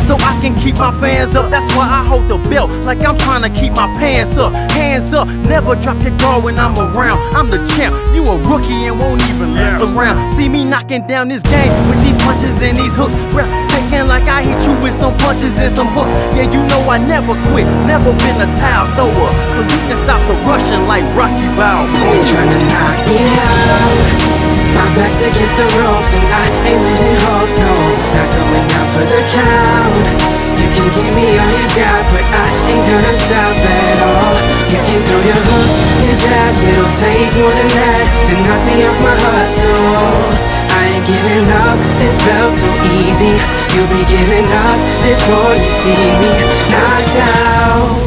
so I can keep my fans up. That's why I hold the belt like I'm trying to keep my pants up. Hands up, never drop your guard when I'm around. I'm the champ, you a rookie and won't even mess around. See me knocking down this game with these punches and these hooks. Taking like I hit you with some punches and some hooks. Yeah, you know I never quit, never been a towel thrower. So you can stop the rushing like Rocky Balboa. They tryna knock me out. My back's against the ropes and I ain't losing hope, no. Not going out for the count. You can give me all you got, but I ain't gonna stop at all. You can throw your hooks, your jabs, it'll take more than that to knock me off my hustle. I ain't giving up, this belt's so easy. You'll be giving up before you see me knocked out.